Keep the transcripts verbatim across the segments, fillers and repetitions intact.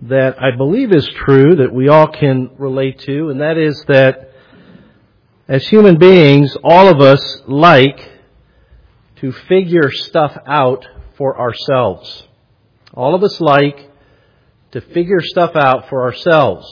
that I believe is true, that we all can relate to, and that is that as human beings, all of us like to figure stuff out for ourselves. All of us like to figure stuff out for ourselves.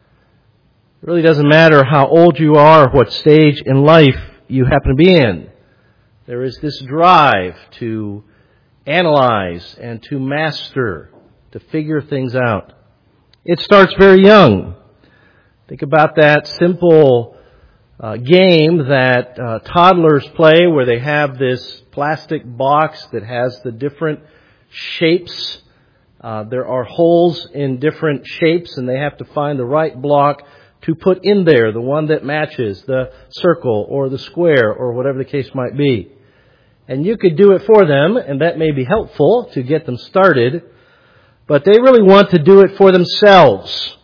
It really doesn't matter how old you are or what stage in life you happen to be in. There is this drive to analyze and to master, to figure things out. It starts very young. Think about that simple uh, game that uh, toddlers play where they have this plastic box that has the different shapes. Uh, there are holes in different shapes and they have to find the right block to put in there, the one that matches the circle or the square or whatever the case might be. And you could do it for them, and that may be helpful to get them started, but they really want to do it for themselves.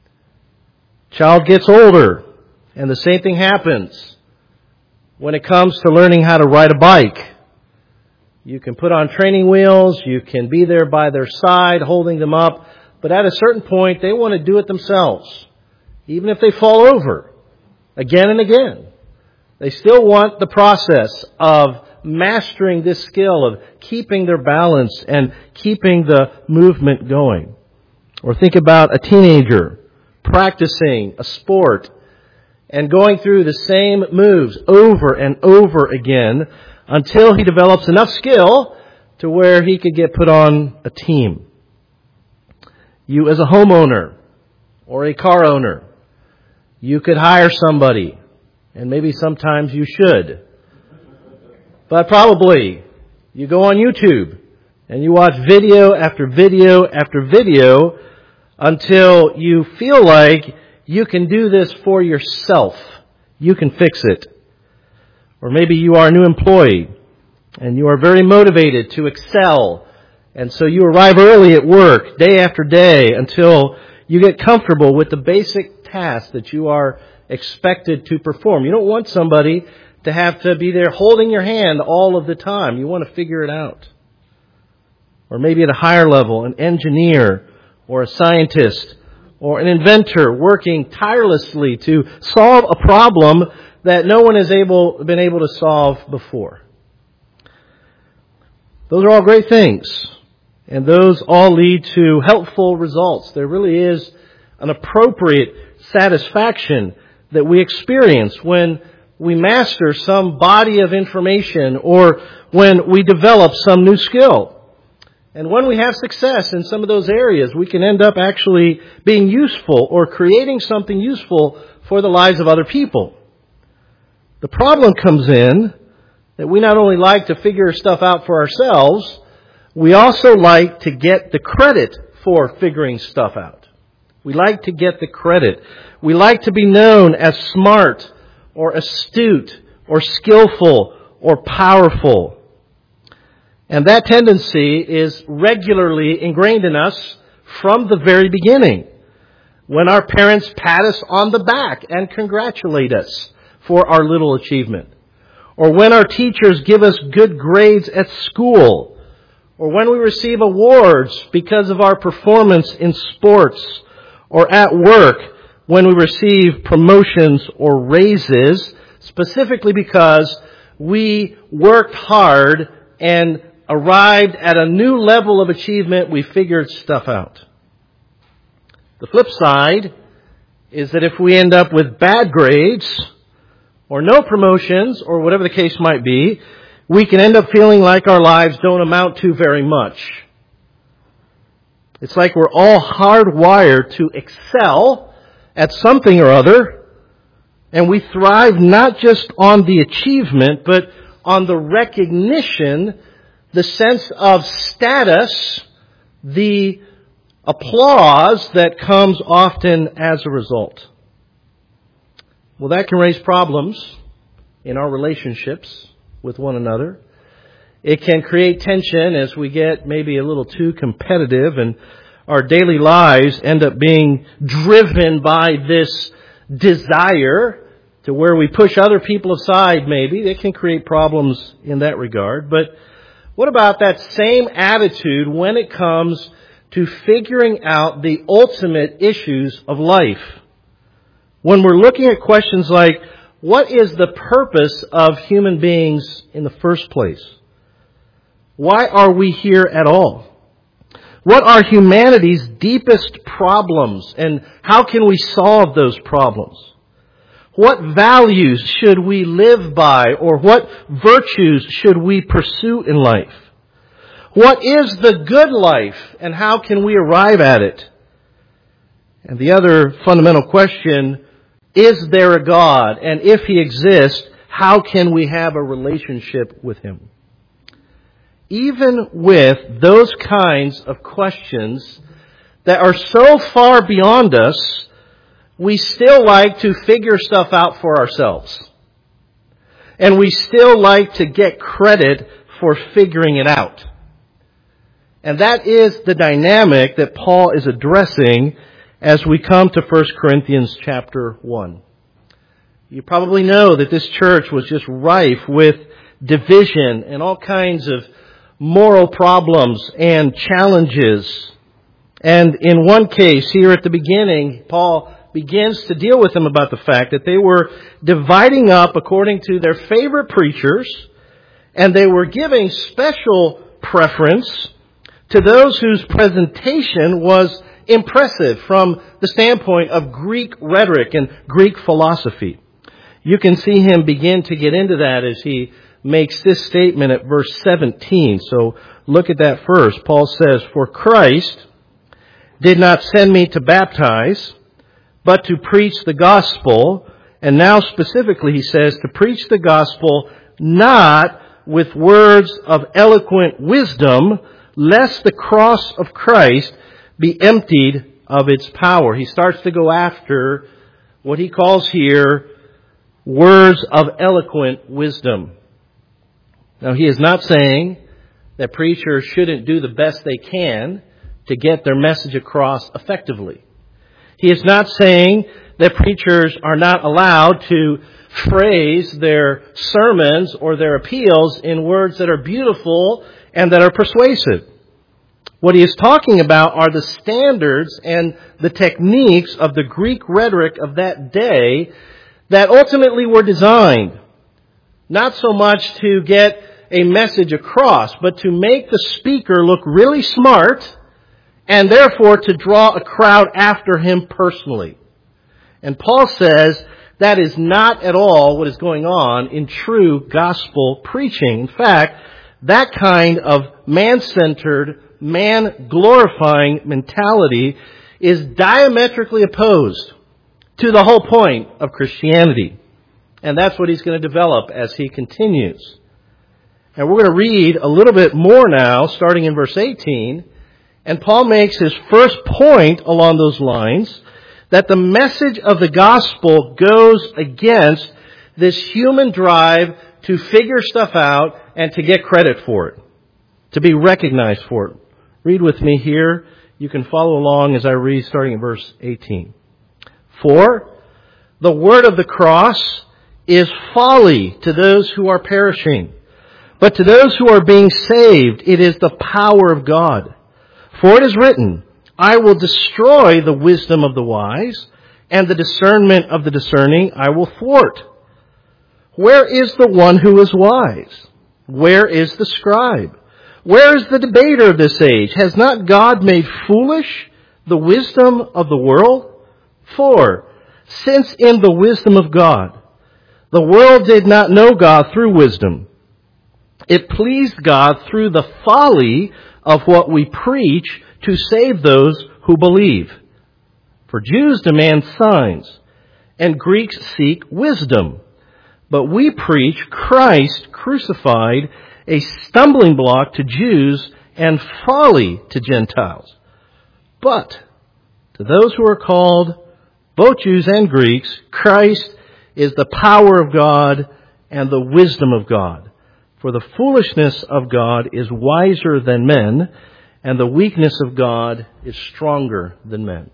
Child gets older, and the same thing happens when it comes to learning how to ride a bike. You can put on training wheels, you can be there by their side, holding them up, but at a certain point, they want to do it themselves. Even if they fall over again and again, they still want the process of mastering this skill of keeping their balance and keeping the movement going. Or think about a teenager practicing a sport and going through the same moves over and over again until he develops enough skill to where he could get put on a team. You as a homeowner or a car owner, you could hire somebody, and maybe sometimes you should. But probably you go on YouTube and you watch video after video after video until you feel like you can do this for yourself. You can fix it. Or maybe you are a new employee and you are very motivated to excel. And so you arrive early at work day after day until you get comfortable with the basic tasks that you are expected to perform. You don't want somebody to have to be there holding your hand all of the time. You want to figure it out. Or maybe at a higher level, an engineer or a scientist or an inventor working tirelessly to solve a problem that no one has able, been able to solve before. Those are all great things. And those all lead to helpful results. There really is an appropriate satisfaction that we experience when we master some body of information or when we develop some new skill. And when we have success in some of those areas, we can end up actually being useful or creating something useful for the lives of other people. The problem comes in that we not only like to figure stuff out for ourselves, we also like to get the credit for figuring stuff out. We like to get the credit. We like to be known as smart or astute or skillful or powerful. And that tendency is regularly ingrained in us from the very beginning. When our parents pat us on the back and congratulate us for our little achievement. Or when our teachers give us good grades at school. Or when we receive awards because of our performance in sports or at work, when we receive promotions or raises, specifically because we worked hard and arrived at a new level of achievement, we figured stuff out. The flip side is that if we end up with bad grades or no promotions or whatever the case might be, we can end up feeling like our lives don't amount to very much. It's like we're all hardwired to excel at something or other, and we thrive not just on the achievement, but on the recognition, the sense of status, the applause that comes often as a result. Well, that can raise problems in our relationships with one another. It can create tension as we get maybe a little too competitive and our daily lives end up being driven by this desire to where we push other people aside maybe. It can create problems in that regard. But what about that same attitude when it comes to figuring out the ultimate issues of life. When we're looking at questions like, what is the purpose of human beings in the first place? Why are we here at all? What are humanity's deepest problems, and how can we solve those problems? What values should we live by, or what virtues should we pursue in life? What is the good life, and how can we arrive at it? And the other fundamental question, is there a God? And if He exists, how can we have a relationship with Him? Even with those kinds of questions that are so far beyond us, we still like to figure stuff out for ourselves. And we still like to get credit for figuring it out. And that is the dynamic that Paul is addressing as we come to First Corinthians chapter one. You probably know that this church was just rife with division and all kinds of moral problems and challenges. And in one case, here at the beginning, Paul begins to deal with them about the fact that they were dividing up according to their favorite preachers, and they were giving special preference to those whose presentation was impressive from the standpoint of Greek rhetoric and Greek philosophy. You can see him begin to get into that as he makes this statement at verse seventeen. So look at that first. Paul says, "For Christ did not send me to baptize, but to preach the gospel." And now specifically he says, to preach the gospel not with words of eloquent wisdom, lest the cross of Christ be emptied of its power. He starts to go after what he calls here words of eloquent wisdom. Now, he is not saying that preachers shouldn't do the best they can to get their message across effectively. He is not saying that preachers are not allowed to phrase their sermons or their appeals in words that are beautiful and that are persuasive. What he is talking about are the standards and the techniques of the Greek rhetoric of that day that ultimately were designed not so much to get a message across, but to make the speaker look really smart and therefore to draw a crowd after him personally. And Paul says that is not at all what is going on in true gospel preaching. In fact, that kind of man-centered, man-glorifying mentality is diametrically opposed to the whole point of Christianity. And that's what he's going to develop as he continues. And we're going to read a little bit more now, starting in verse eighteen. And Paul makes his first point along those lines, that the message of the gospel goes against this human drive to figure stuff out and to get credit for it, to be recognized for it. Read with me here. You can follow along as I read, starting in verse eighteen. For the word of the cross is folly to those who are perishing, but to those who are being saved, it is the power of God. For it is written, I will destroy the wisdom of the wise, and the discernment of the discerning I will thwart. Where is the one who is wise? Where is the scribe? Where is the debater of this age? Has not God made foolish the wisdom of the world? For, since in the wisdom of God, the world did not know God through wisdom, it pleased God through the folly of what we preach to save those who believe. For Jews demand signs, and Greeks seek wisdom. But we preach Christ crucified, a stumbling block to Jews and folly to Gentiles. But to those who are called, both Jews and Greeks, Christ is the power of God and the wisdom of God. For the foolishness of God is wiser than men, and the weakness of God is stronger than men.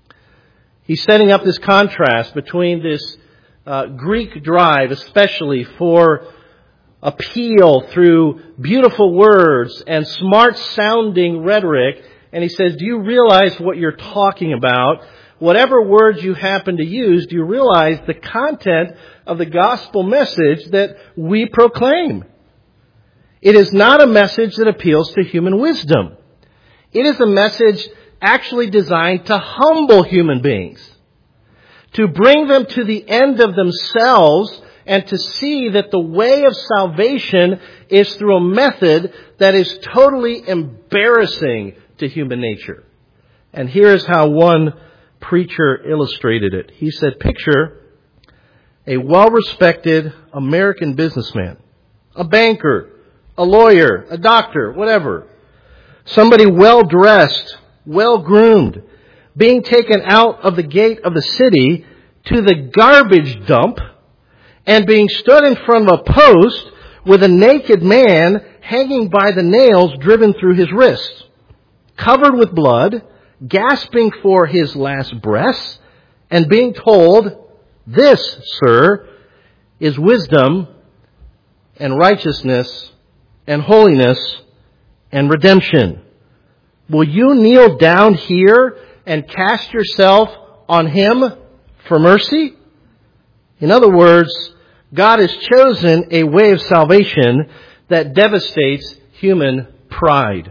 He's setting up this contrast between this uh, Greek drive, especially for appeal through beautiful words and smart-sounding rhetoric, And he says, do you realize what you're talking about? Whatever words you happen to use, do you realize the content of the gospel message that we proclaim? It is not a message that appeals to human wisdom. It is a message actually designed to humble human beings, to bring them to the end of themselves and to see that the way of salvation is through a method that is totally embarrassing to human nature. And here's how one preacher illustrated it. He said, picture a well-respected American businessman, a banker, a lawyer, a doctor, whatever. Somebody well-dressed, well-groomed, being taken out of the gate of the city to the garbage dump and being stood in front of a post with a naked man hanging by the nails driven through his wrists, covered with blood, gasping for his last breaths, and being told, this, sir, is wisdom and righteousness and holiness and redemption. Will you kneel down here and cast yourself on him for mercy? In other words, God has chosen a way of salvation that devastates human pride.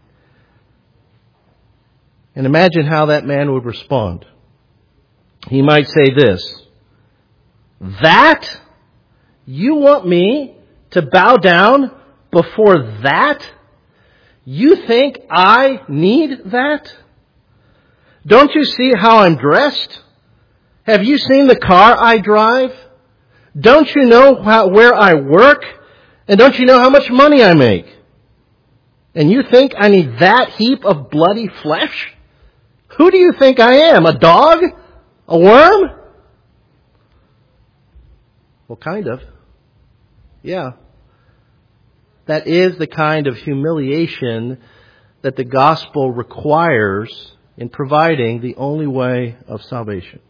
And imagine how that man would respond. He might say this, that? You want me to bow down before that? You think I need that? Don't you see how I'm dressed? Have you seen the car I drive? Don't you know how, where I work? And don't you know how much money I make? And you think I need that heap of bloody flesh? Who do you think I am? A dog? A worm? Well, kind of. Yeah. That is the kind of humiliation that the gospel requires in providing the only way of salvation.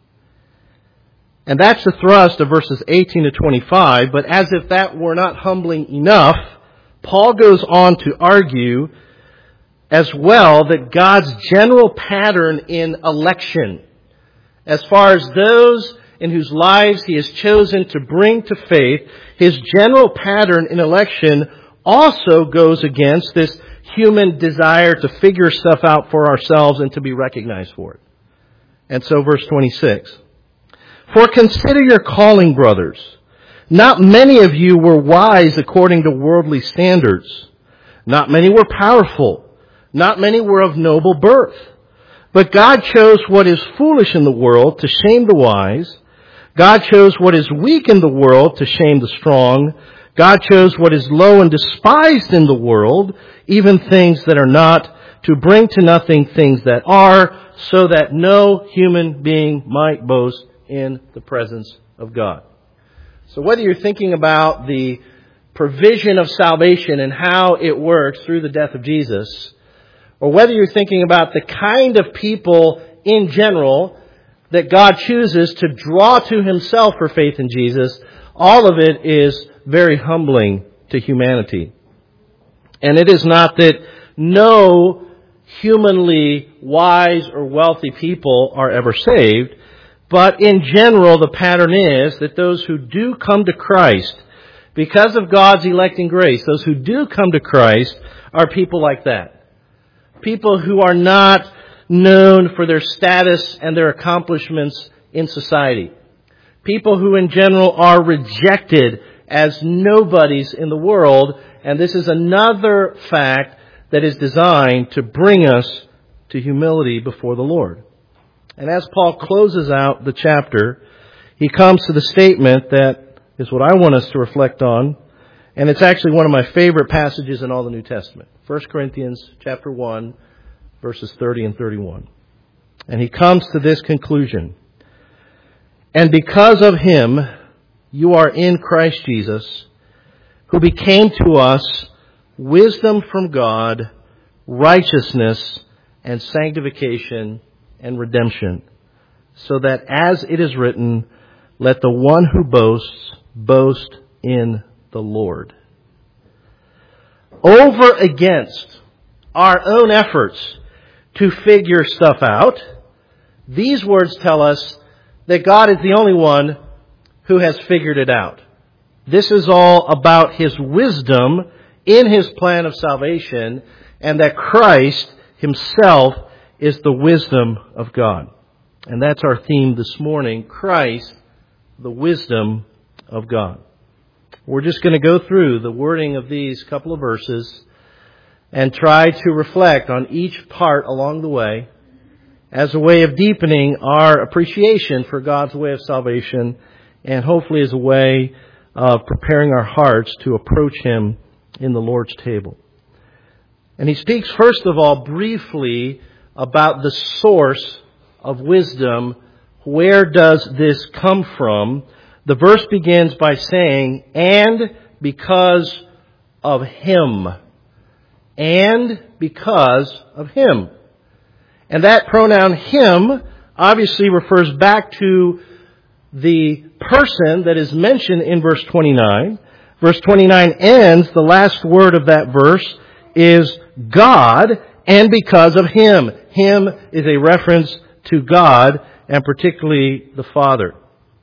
And that's the thrust of verses eighteen to twenty-five, but as if that were not humbling enough, Paul goes on to argue as well that God's general pattern in election, as far as those in whose lives He has chosen to bring to faith, His general pattern in election also goes against this human desire to figure stuff out for ourselves and to be recognized for it. And so verse twenty-six. For consider your calling, brothers. Not many of you were wise according to worldly standards. Not many were powerful. Not many were of noble birth. But God chose what is foolish in the world to shame the wise. God chose what is weak in the world to shame the strong. God chose what is low and despised in the world, even things that are not, to bring to nothing things that are, so that no human being might boast in the presence of God. So whether you're thinking about the provision of salvation and how it works through the death of Jesus, or whether you're thinking about the kind of people in general that God chooses to draw to Himself for faith in Jesus, all of it is very humbling to humanity. And it is not that no humanly wise or wealthy people are ever saved, but in general the pattern is that those who do come to Christ, because of God's electing grace, those who do come to Christ are people like that. People who are not known for their status and their accomplishments in society. People who in general are rejected as nobodies in the world. And this is another fact that is designed to bring us to humility before the Lord. And as Paul closes out the chapter, he comes to the statement that is what I want us to reflect on. And it's actually one of my favorite passages in all the New Testament. First Corinthians chapter one, verses thirty and thirty-one. And he comes to this conclusion. And because of Him, you are in Christ Jesus, who became to us wisdom from God, righteousness and sanctification and redemption, so that as it is written, let the one who boasts boast in the Lord. Over against our own efforts to figure stuff out. These words tell us that God is the only one who has figured it out. This is all about His wisdom in His plan of salvation, and that Christ Himself is the wisdom of God. And that's our theme this morning, Christ, the wisdom of God. We're just going to go through the wording of these couple of verses and try to reflect on each part along the way as a way of deepening our appreciation for God's way of salvation, and hopefully as a way of preparing our hearts to approach Him in the Lord's table. And he speaks first of all briefly about the source of wisdom. Where does this come from? The verse begins by saying, and because of Him. And because of Him. And that pronoun Him obviously refers back to the person that is mentioned in verse twenty-nine. Verse twenty-nine ends, the last word of that verse is God, and because of Him. Him is a reference to God, and particularly the Father.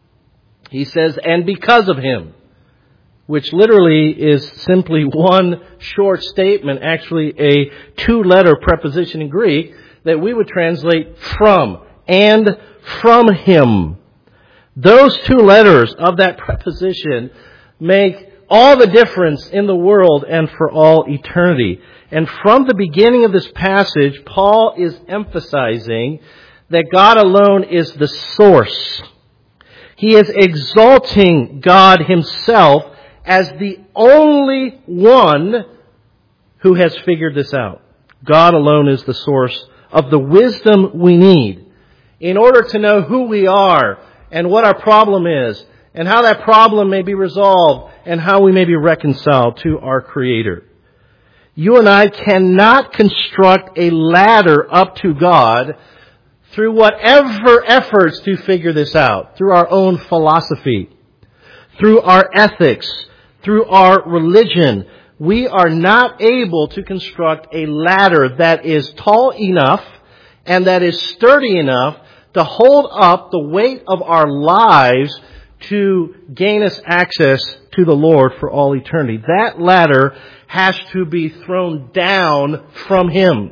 He says, and because of Him, which literally is simply one short statement, actually a two-letter preposition in Greek, that we would translate from, and from Him. Those two letters of that preposition make all the difference in the world and for all eternity. And from the beginning of this passage, Paul is emphasizing that God alone is the source. He is exalting God Himself as the only one who has figured this out. God alone is the source of the wisdom we need in order to know who we are and what our problem is and how that problem may be resolved and how we may be reconciled to our Creator. You and I cannot construct a ladder up to God through whatever efforts to figure this out, through our own philosophy, through our ethics, through our religion. We are not able to construct a ladder that is tall enough and that is sturdy enough to hold up the weight of our lives to gain us access to the Lord for all eternity. That ladder has to be thrown down from Him.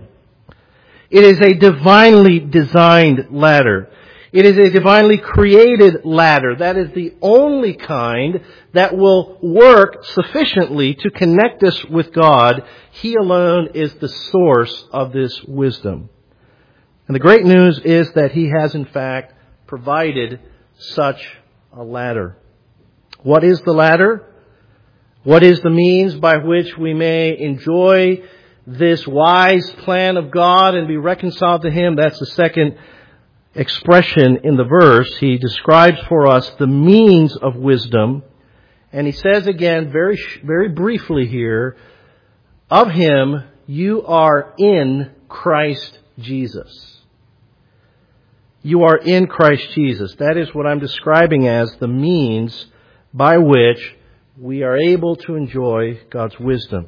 It is a divinely designed ladder. It is a divinely created ladder. That is the only kind that will work sufficiently to connect us with God. He alone is the source of this wisdom. And the great news is that He has in fact provided such a ladder. What is the ladder? What is the means by which we may enjoy this wise plan of God and be reconciled to Him? That's the second expression in the verse. He describes for us the means of wisdom. And he says again, very, very briefly here, of Him you are in Christ Jesus. You are in Christ Jesus. That is what I'm describing as the means by which we are able to enjoy God's wisdom.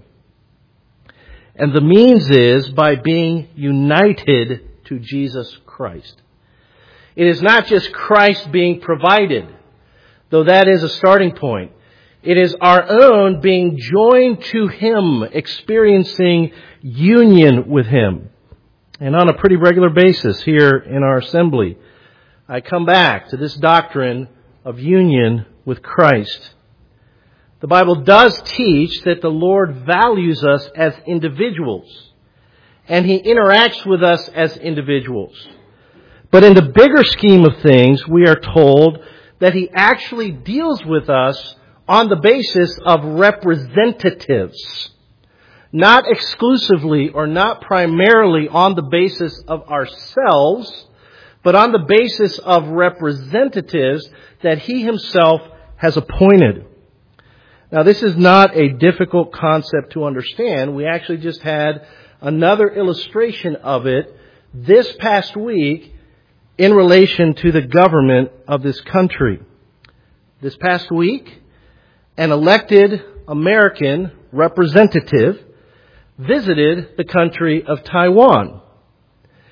And the means is by being united to Jesus Christ. It is not just Christ being provided, though that is a starting point. It is our own being joined to Him, experiencing union with Him. And on a pretty regular basis here in our assembly, I come back to this doctrine of union with Christ. The Bible does teach that the Lord values us as individuals, and He interacts with us as individuals. But in the bigger scheme of things, we are told that He actually deals with us on the basis of representatives. Not exclusively or not primarily on the basis of ourselves, but on the basis of representatives that He Himself has appointed. Now, this is not a difficult concept to understand. We actually just had another illustration of it this past week in relation to the government of this country. This past week, an elected American representative visited the country of Taiwan.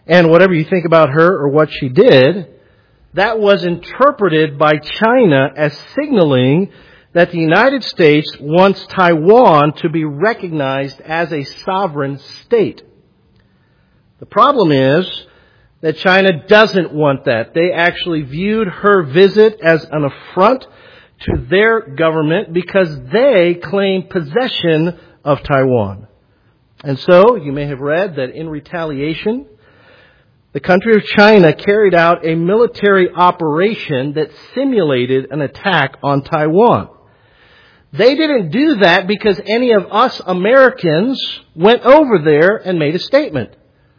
And whatever you think about her or what she did, that was interpreted by China as signaling that the United States wants Taiwan to be recognized as a sovereign state. The problem is that China doesn't want that. They actually viewed her visit as an affront to their government because they claim possession of Taiwan. And so, you may have read that in retaliation, the country of China carried out a military operation that simulated an attack on Taiwan. They didn't do that because any of us Americans went over there and made a statement.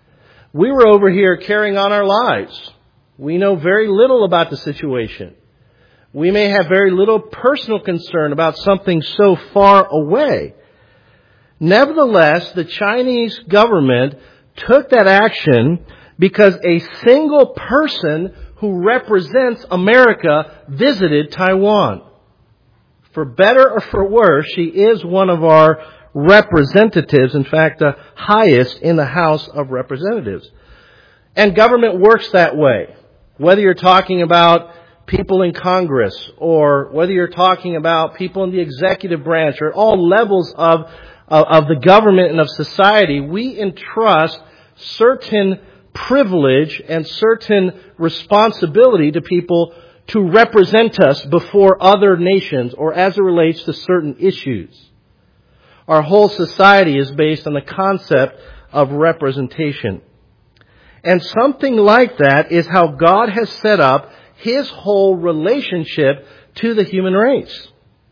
We were over here carrying on our lives. We know very little about the situation. We may have very little personal concern about something so far away. Nevertheless, the Chinese government took that action because a single person who represents America visited Taiwan. For better or for worse, she is one of our representatives, in fact, the highest in the House of Representatives. And government works that way. Whether you're talking about people in Congress or whether you're talking about people in the executive branch or at all levels of, of, of the government and of society, we entrust certain privilege and certain responsibility to people to represent us before other nations or as it relates to certain issues. Our whole society is based on the concept of representation. And something like that is how God has set up His whole relationship to the human race.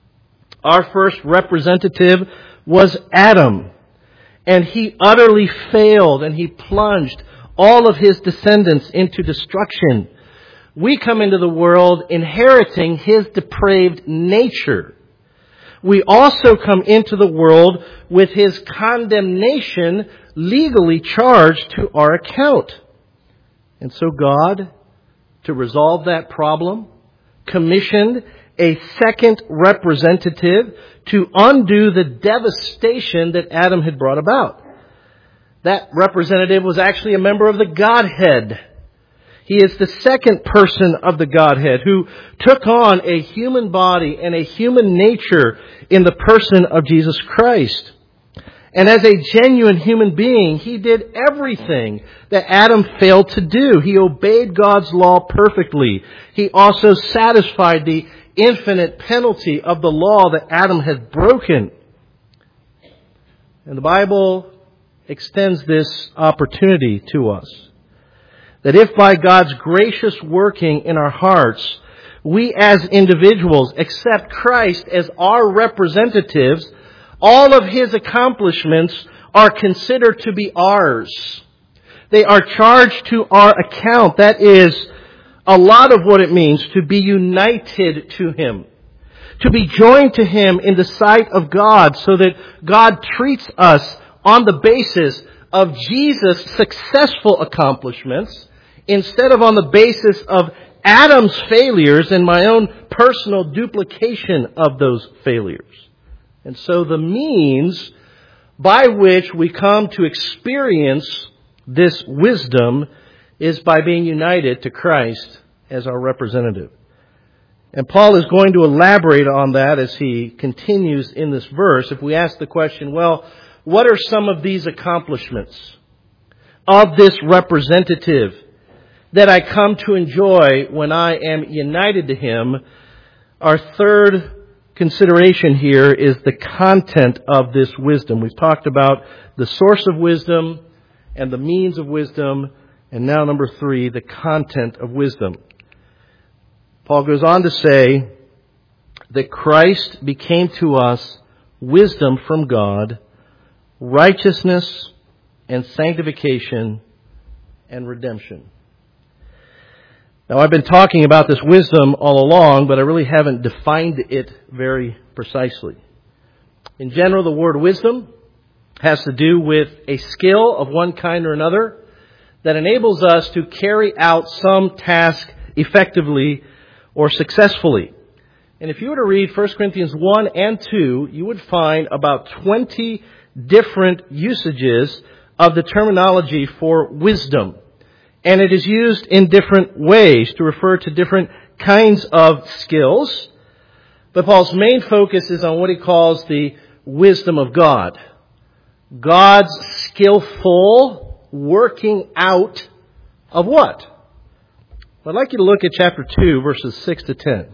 Our first representative was Adam. And he utterly failed and he plunged all of his descendants into destruction. We come into the world inheriting his depraved nature. We also come into the world with his condemnation legally charged to our account. And so God, to resolve that problem, commissioned a second representative to undo the devastation that Adam had brought about. That representative was actually a member of the Godhead. He is the second person of the Godhead who took on a human body and a human nature in the person of Jesus Christ. And as a genuine human being, He did everything that Adam failed to do. He obeyed God's law perfectly. He also satisfied the infinite penalty of the law that Adam had broken. And the Bible extends this opportunity to us. That if by God's gracious working in our hearts, we as individuals accept Christ as our representatives, all of His accomplishments are considered to be ours. They are charged to our account. That is a lot of what it means to be united to Him. To be joined to Him in the sight of God so that God treats us on the basis of Jesus' successful accomplishments instead of on the basis of Adam's failures and my own personal duplication of those failures. And so the means by which we come to experience this wisdom is by being united to Christ as our representative. And Paul is going to elaborate on that as he continues in this verse. If we ask the question, well, what are some of these accomplishments of this representative that I come to enjoy when I am united to Him? Our third consideration here is the content of this wisdom. We've talked about the source of wisdom and the means of wisdom, and now number three, the content of wisdom. Paul goes on to say that Christ became to us wisdom from God, righteousness and sanctification and redemption. Now, I've been talking about this wisdom all along, but I really haven't defined it very precisely. In general, the word wisdom has to do with a skill of one kind or another that enables us to carry out some task effectively or successfully. And if you were to read First Corinthians one and two, you would find about twenty different usages of the terminology for wisdom. And it is used in different ways to refer to different kinds of skills. But Paul's main focus is on what he calls the wisdom of God. God's skillful working out of what? I'd like you to look at chapter two, verses six to ten.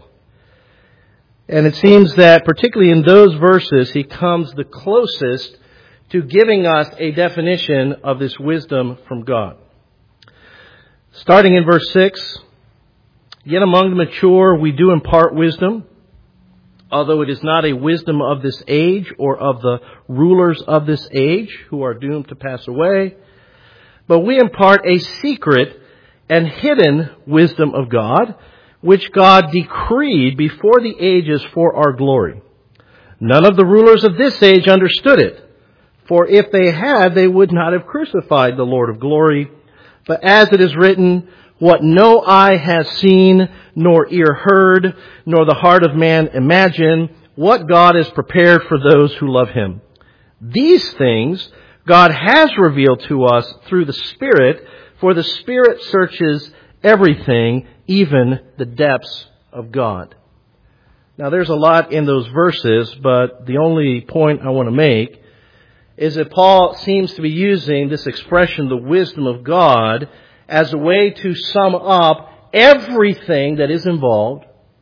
And it seems that particularly in those verses, he comes the closest to giving us a definition of this wisdom from God. Starting in verse six, yet among the mature we do impart wisdom, although it is not a wisdom of this age or of the rulers of this age who are doomed to pass away, but we impart a secret and hidden wisdom of God, which God decreed before the ages for our glory. None of the rulers of this age understood it, for if they had, they would not have crucified the Lord of glory. But as it is written, what no eye has seen, nor ear heard, nor the heart of man imagined, what God has prepared for those who love Him. These things God has revealed to us through the Spirit, for the Spirit searches everything, even the depths of God. Now there's a lot in those verses, but the only point I want to make is that Paul seems to be using this expression, the wisdom of God, as a way to sum up everything that is involved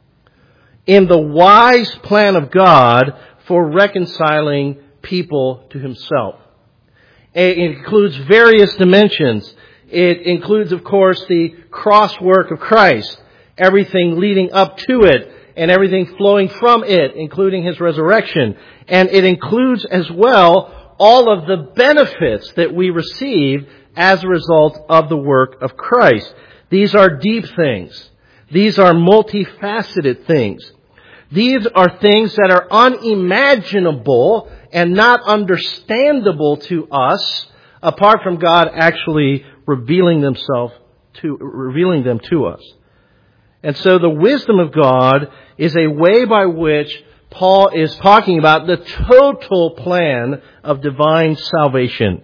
in the wise plan of God for reconciling people to Himself. It includes various dimensions. It includes, of course, the cross work of Christ, everything leading up to it, and everything flowing from it, including His resurrection. And it includes as well all of the benefits that we receive as a result of the work of Christ. These are deep things. These are multifaceted things. These are things that are unimaginable and not understandable to us apart from God actually revealing themselves to, revealing them to us. And so the wisdom of God is a way by which Paul is talking about the total plan of divine salvation.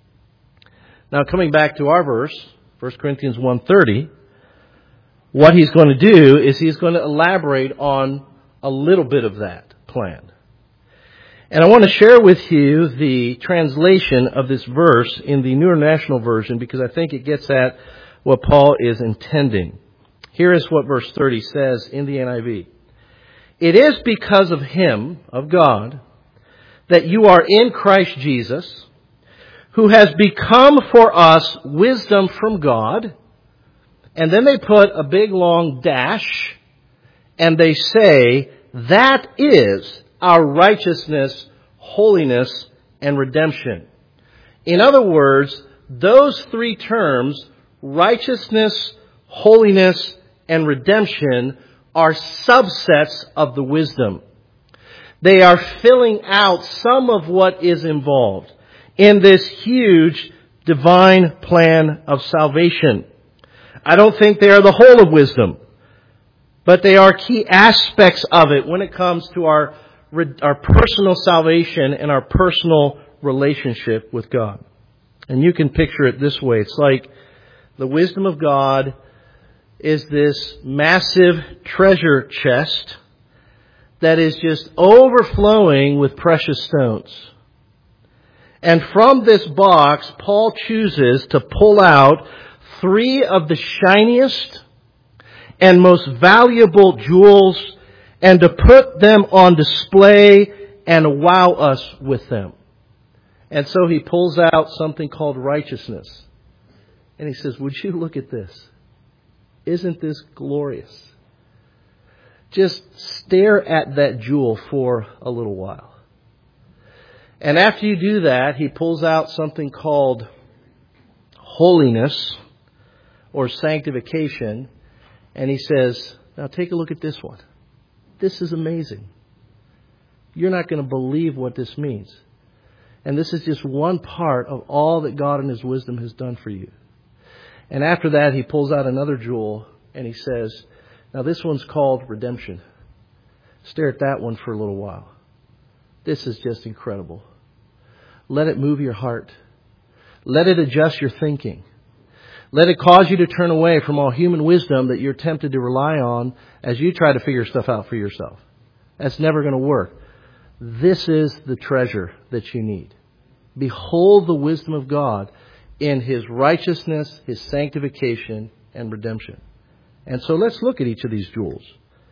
Now, coming back to our verse, First Corinthians one thirty, what he's going to do is he's going to elaborate on a little bit of that plan. And I want to share with you the translation of this verse in the New International Version because I think it gets at what Paul is intending. Here is what verse thirty says in the N I V. It is because of Him, of God, that you are in Christ Jesus, who has become for us wisdom from God. And then they put a big long dash, and they say, that is our righteousness, holiness, and redemption. In other words, those three terms, righteousness, holiness, and redemption, are subsets of the wisdom. They are filling out some of what is involved in this huge divine plan of salvation. I don't think they are the whole of wisdom, but they are key aspects of it when it comes to our, our personal salvation and our personal relationship with God. And you can picture it this way. It's like the wisdom of God is this massive treasure chest that is just overflowing with precious stones. And from this box, Paul chooses to pull out three of the shiniest and most valuable jewels and to put them on display and wow us with them. And so he pulls out something called righteousness. And he says, would you look at this? Isn't this glorious? Just stare at that jewel for a little while. And after you do that, he pulls out something called holiness or sanctification. And he says, now take a look at this one. This is amazing. You're not going to believe what this means. And this is just one part of all that God in His wisdom has done for you. And after that, he pulls out another jewel and he says, now this one's called redemption. Stare at that one for a little while. This is just incredible. Let it move your heart. Let it adjust your thinking. Let it cause you to turn away from all human wisdom that you're tempted to rely on as you try to figure stuff out for yourself. That's never going to work. This is the treasure that you need. Behold the wisdom of God in His righteousness, His sanctification, and redemption. And so let's look at each of these jewels.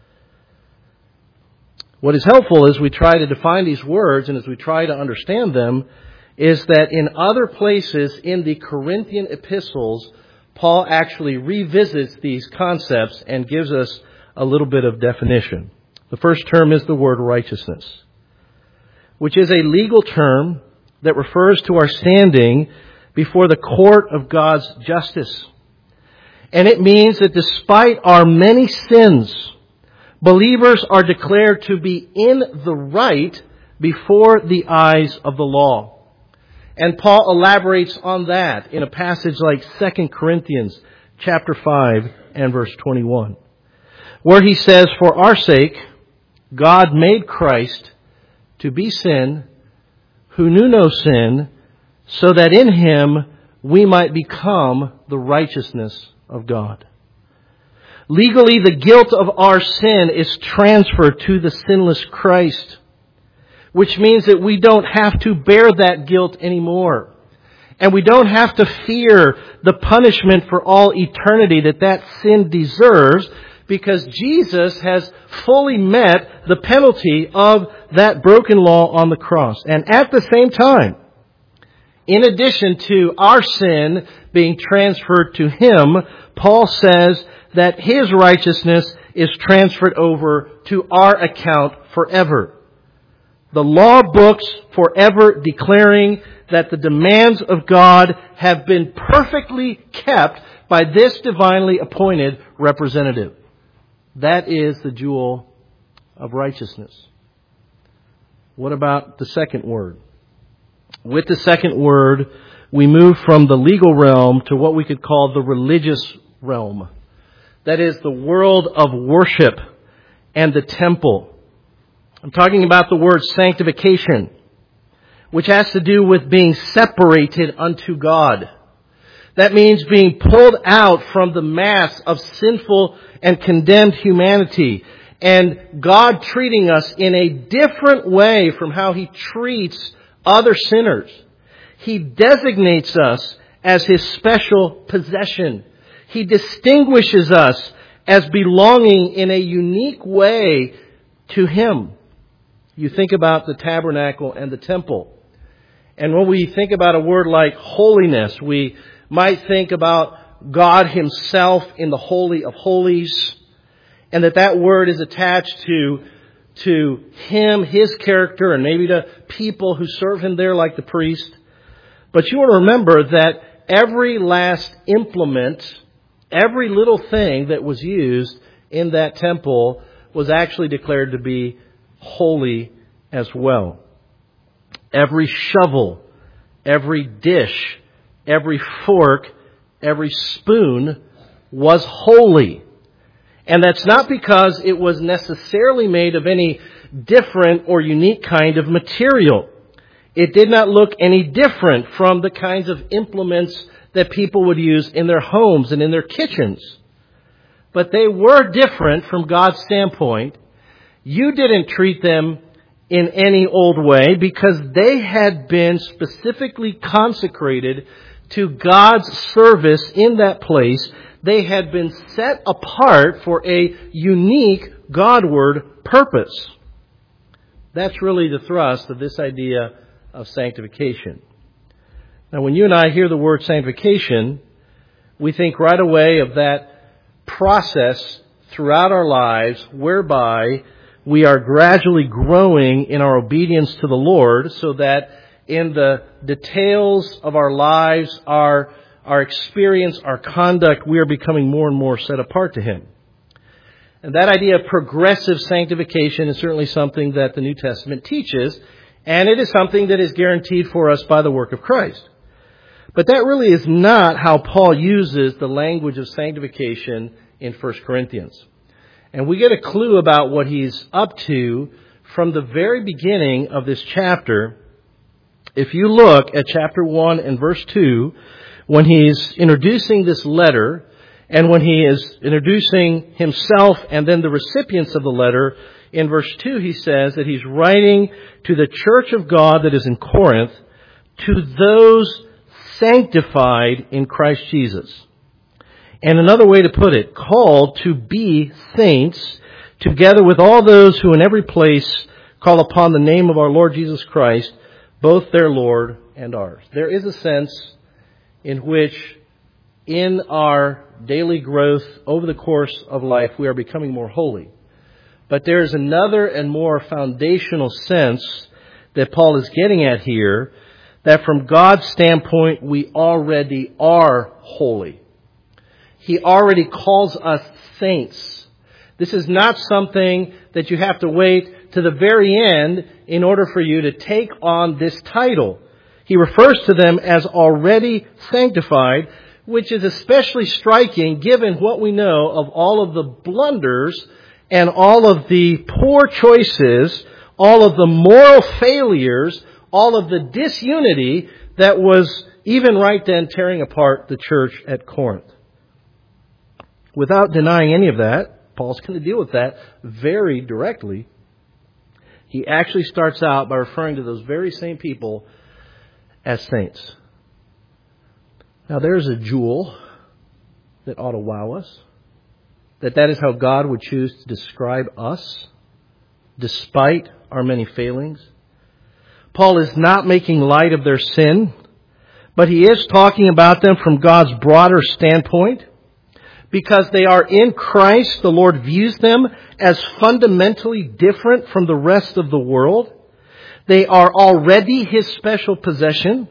What is helpful as we try to define these words and as we try to understand them is that in other places in the Corinthian epistles, Paul actually revisits these concepts and gives us a little bit of definition. The first term is the word righteousness, which is a legal term that refers to our standing before the court of God's justice. And it means that despite our many sins, believers are declared to be in the right before the eyes of the law. And Paul elaborates on that in a passage like Second Corinthians chapter five and verse twenty-one, where he says, "For our sake, God made Christ to be sin, who knew no sin, so that in Him we might become the righteousness of God." Legally, the guilt of our sin is transferred to the sinless Christ, which means that we don't have to bear that guilt anymore. And we don't have to fear the punishment for all eternity that that sin deserves, because Jesus has fully met the penalty of that broken law on the cross. And at the same time, in addition to our sin being transferred to Him, Paul says that His righteousness is transferred over to our account forever. The law books forever declaring that the demands of God have been perfectly kept by this divinely appointed representative. That is the jewel of righteousness. What about the second word? With the second word, we move from the legal realm to what we could call the religious realm. That is the world of worship and the temple. I'm talking about the word sanctification, which has to do with being separated unto God. That means being pulled out from the mass of sinful and condemned humanity, and God treating us in a different way from how He treats other sinners. He designates us as His special possession. He distinguishes us as belonging in a unique way to Him. You think about the tabernacle and the temple. And when we think about a word like holiness, we might think about God Himself in the Holy of Holies, and that that word is attached to, to Him, His character, and maybe to people who serve Him there like the priest. But you want to remember that every last implement, every little thing that was used in that temple was actually declared to be holy as well. Every shovel, every dish, every fork, every spoon was holy. And that's not because it was necessarily made of any different or unique kind of material. It did not look any different from the kinds of implements that people would use in their homes and in their kitchens. But they were different from God's standpoint. You didn't treat them in any old way because they had been specifically consecrated to God's service in that place. They had been set apart for a unique Godward purpose. That's really the thrust of this idea of sanctification. Now, when you and I hear the word sanctification, we think right away of that process throughout our lives whereby we are gradually growing in our obedience to the Lord, so that in the details of our lives, our, our experience, our conduct, we are becoming more and more set apart to Him. And that idea of progressive sanctification is certainly something that the New Testament teaches, and it is something that is guaranteed for us by the work of Christ. But that really is not how Paul uses the language of sanctification in First Corinthians. And we get a clue about what he's up to from the very beginning of this chapter. If you look at chapter one and verse two, when he's introducing this letter, and when he is introducing himself and then the recipients of the letter, in verse two he says that he's writing to the church of God that is in Corinth, to those sanctified in Christ Jesus. And another way to put it, called to be saints, together with all those who in every place call upon the name of our Lord Jesus Christ, both their Lord and ours. There is a sense in which in our daily growth over the course of life we are becoming more holy. But there is another and more foundational sense that Paul is getting at here, that from God's standpoint we already are holy. He already calls us saints. This is not something that you have to wait to the very end in order for you to take on this title. He refers to them as already sanctified, which is especially striking given what we know of all of the blunders and all of the poor choices, all of the moral failures, all of the disunity that was even right then tearing apart the church at Corinth. Without denying any of that, Paul's going to deal with that very directly. He actually starts out by referring to those very same people as saints. Now there's a jewel that ought to wow us. That that is how God would choose to describe us, despite our many failings. Paul is not making light of their sin, but he is talking about them from God's broader standpoint. Because they are in Christ, the Lord views them as fundamentally different from the rest of the world. They are already His special possession.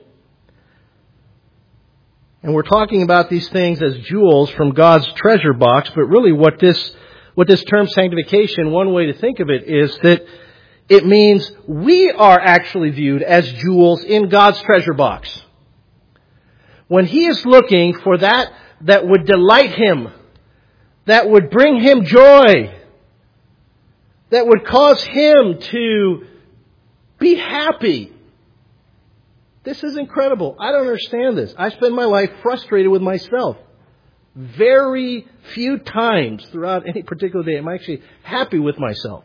And we're talking about these things as jewels from God's treasure box, but really what this, what this term sanctification, one way to think of it is that it means we are actually viewed as jewels in God's treasure box. When He is looking for that that would delight Him, that would bring Him joy, that would cause Him to be happy. This is incredible. I don't understand this. I spend my life frustrated with myself. Very few times throughout any particular day am I actually happy with myself.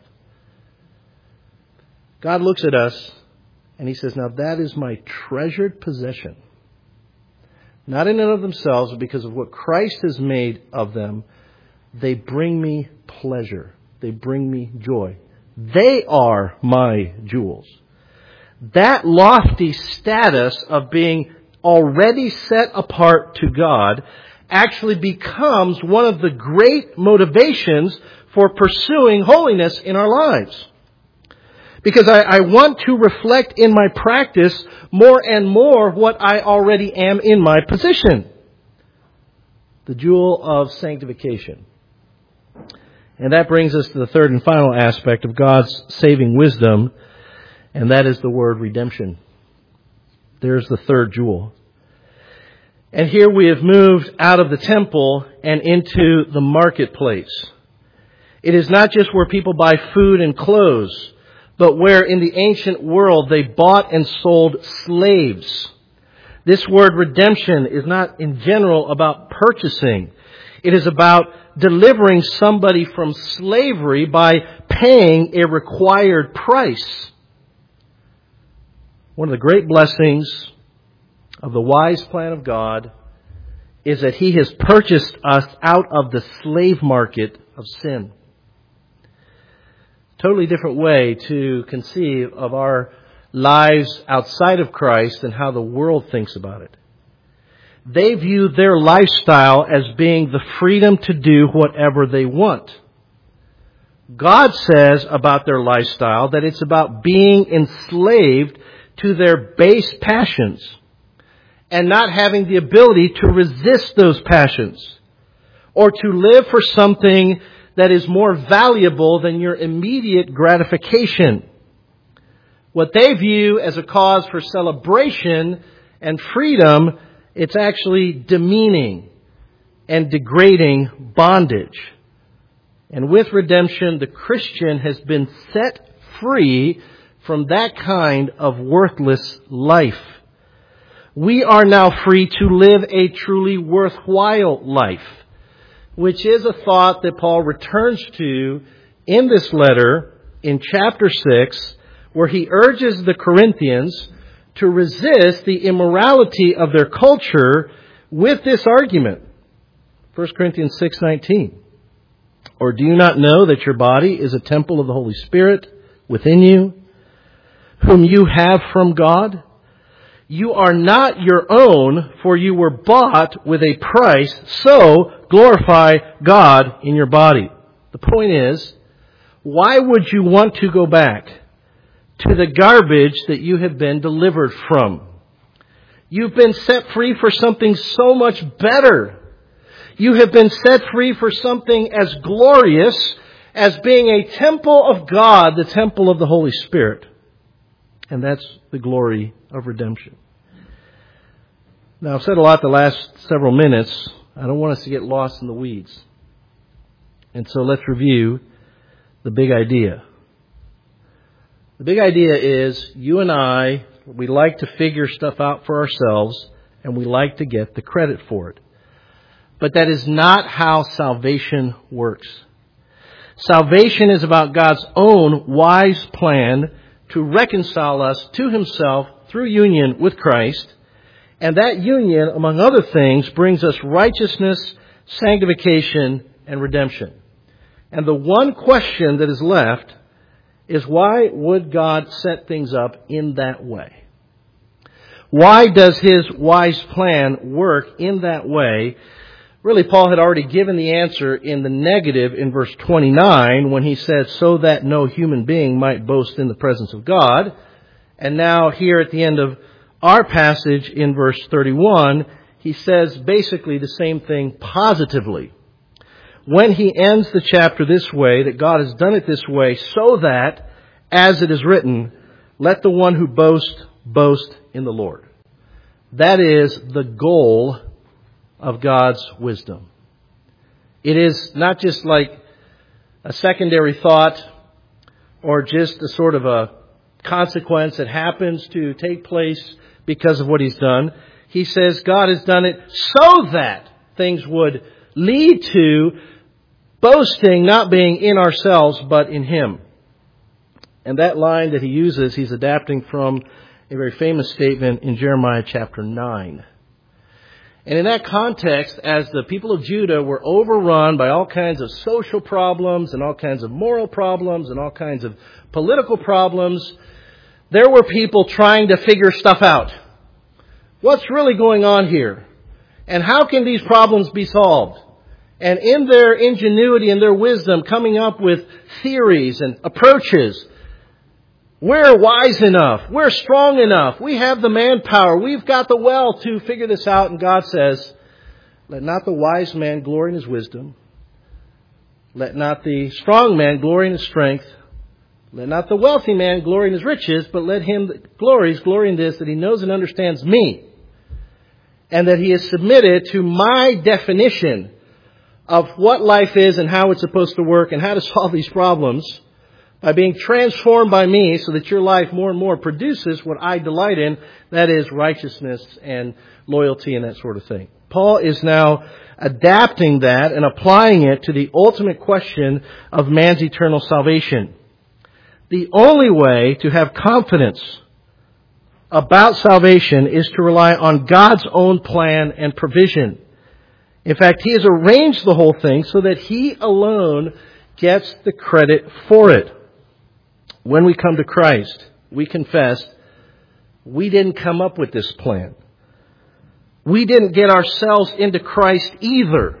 God looks at us and He says, now that is my treasured possession. Not in and of themselves, but because of what Christ has made of them, they bring me pleasure. They bring me joy. They are my jewels. That lofty status of being already set apart to God actually becomes one of the great motivations for pursuing holiness in our lives. Because I, I want to reflect in my practice more and more what I already am in my position. The jewel of sanctification. And that brings us to the third and final aspect of God's saving wisdom, and that is the word redemption. There's the third jewel. And here we have moved out of the temple and into the marketplace. It is not just where people buy food and clothes, but where in the ancient world they bought and sold slaves. This word redemption is not in general about purchasing. It is about delivering somebody from slavery by paying a required price. One of the great blessings of the wise plan of God is that He has purchased us out of the slave market of sin. Totally different way to conceive of our lives outside of Christ and how the world thinks about it. They view their lifestyle as being the freedom to do whatever they want. God says about their lifestyle that it's about being enslaved to their base passions and not having the ability to resist those passions or to live for something that is more valuable than your immediate gratification. What they view as a cause for celebration and freedom, it's actually demeaning and degrading bondage. And with redemption, the Christian has been set free from that kind of worthless life. We are now free to live a truly worthwhile life, which is a thought that Paul returns to in this letter in chapter six, where he urges the Corinthians to resist the immorality of their culture with this argument. First Corinthians six nineteen. Or do you not know that your body is a temple of the Holy Spirit within you, whom you have from God? You are not your own, for you were bought with a price, so glorify God in your body. The point is, why would you want to go back to the garbage that you have been delivered from? You've been set free for something so much better. You have been set free for something as glorious as being a temple of God, the temple of the Holy Spirit. And that's the glory of redemption. Now, I've said a lot the last several minutes. I don't want us to get lost in the weeds. And so let's review the big idea. The big idea is you and I, we like to figure stuff out for ourselves, and we like to get the credit for it. But that is not how salvation works. Salvation is about God's own wise plan to reconcile us to Himself through union with Christ. And that union, among other things, brings us righteousness, sanctification, and redemption. And the one question that is left is, why would God set things up in that way? Why does His wise plan work in that way? Really, Paul had already given the answer in the negative in verse twenty-nine when he said, so that no human being might boast in the presence of God. And now here at the end of our passage in verse thirty-one, he says basically the same thing positively. When he ends the chapter this way, that God has done it this way, so that, as it is written, let the one who boasts boast in the Lord. That is the goal of God's wisdom. It is not just like a secondary thought or just a sort of a consequence that happens to take place because of what He's done. He says God has done it so that things would lead to boasting not being in ourselves but in Him. And that line that he uses, he's adapting from a very famous statement in Jeremiah chapter nine. And in that context, as the people of Judah were overrun by all kinds of social problems and all kinds of moral problems and all kinds of political problems, there were people trying to figure stuff out. What's really going on here? And how can these problems be solved? And in their ingenuity and their wisdom, coming up with theories and approaches. We're wise enough. We're strong enough. We have the manpower. We've got the wealth to figure this out. And God says, let not the wise man glory in his wisdom. Let not the strong man glory in his strength. Let not the wealthy man glory in his riches, but let him that glories glory in this, that he knows and understands me. And that he is submitted to my definition of what life is and how it's supposed to work and how to solve these problems. By being transformed by me so that your life more and more produces what I delight in, that is righteousness and loyalty and that sort of thing. Paul is now adapting that and applying it to the ultimate question of man's eternal salvation. The only way to have confidence about salvation is to rely on God's own plan and provision. In fact, He has arranged the whole thing so that He alone gets the credit for it. When we come to Christ, we confess we didn't come up with this plan. We didn't get ourselves into Christ either.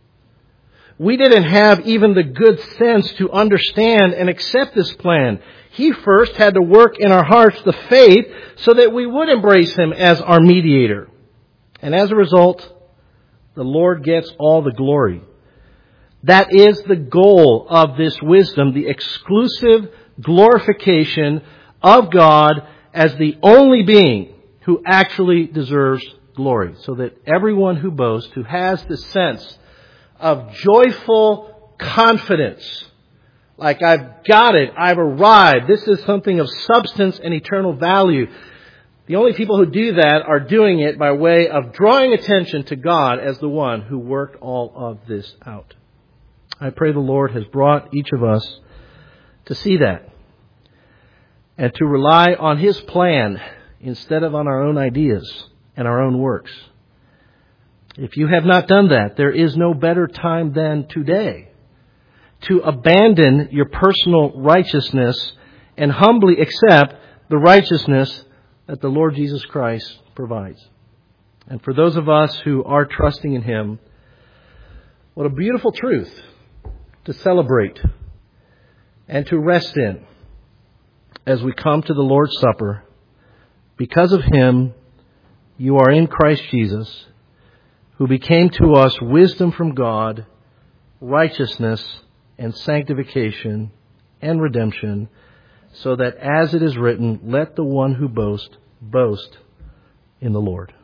We didn't have even the good sense to understand and accept this plan. He first had to work in our hearts the faith so that we would embrace Him as our mediator. And as a result, the Lord gets all the glory. That is the goal of this wisdom, the exclusive glorification of God as the only being who actually deserves glory. So that everyone who boasts, who has the sense of joyful confidence, like I've got it, I've arrived, this is something of substance and eternal value, The only people who do that are doing it by way of drawing attention to God as the one who worked all of this out. I pray the Lord has brought each of us to see that and to rely on His plan instead of on our own ideas and our own works. If you have not done that, there is no better time than today to abandon your personal righteousness and humbly accept the righteousness that the Lord Jesus Christ provides. And for those of us who are trusting in Him, what a beautiful truth to celebrate and to rest in as we come to the Lord's Supper. Because of Him, you are in Christ Jesus, who became to us wisdom from God, righteousness and sanctification and redemption, so that as it is written, let the one who boasts, boast in the Lord.